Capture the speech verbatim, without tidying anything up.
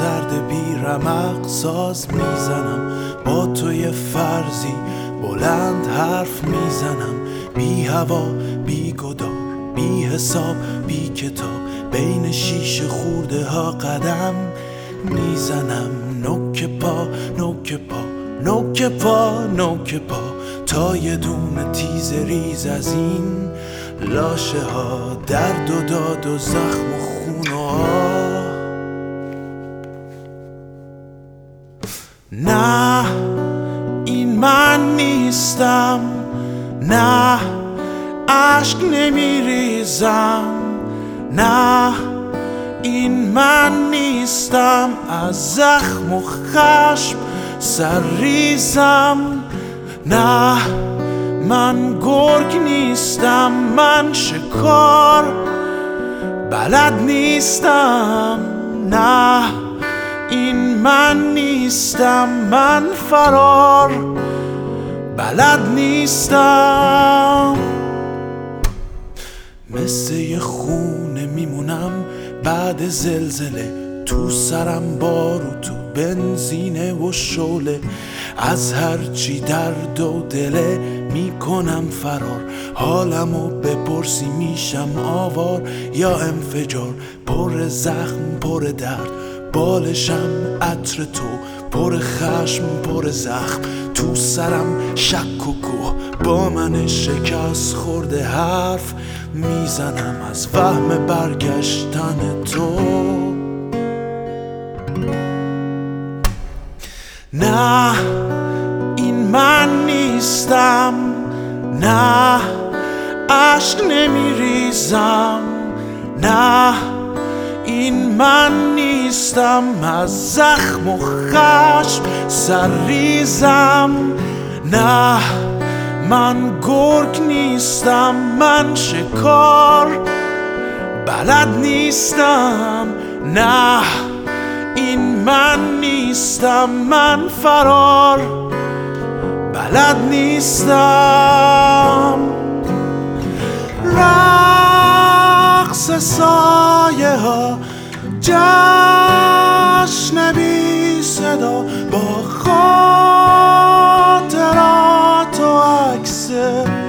زرد بی رمق ساز میزنم، با توی فرضی بلند حرف میزنم، بی هوا بی گدار بی حساب بی کتاب، بین شیشه خورده ها قدم میزنم، نوک پا نوک پا نوک پا نوک پا، تا یه دونه تیز ریز از این لاشه ها، درد و داد و زخم و خون و آه. نه این من نیستم، نه عشق نمیریزم، نه این من نیستم، از زخم و خشم سرریزم، نه من گرگ نیستم، من شکار بلد نیستم، نه این من نیستم، من فرار بلد نیستم. مثل یه خونه میمونم بعد زلزله، تو سرم بارو تو بنزینه و شعله، از هرچی درد و دله میکنم فرار، حالمو بپرسی میشم آوار یا انفجار، پر زخم پر درد بالشم عطر تو، پر خشم پر زخم تو سرم، شک و کوه با من شکست خورده حرف میزنم از فهم برگشتن تو. نه این من نیستم، نه عشق نمیریزم، نه این من نیستم، از زخم و خشم سرریزم، نه من گرگ نیستم، من شکار بلد نیستم، نه این من نیستم، من فرار بلد نیستم. رقص سایه ها، جشن بی صدا، با خاطرات و عکس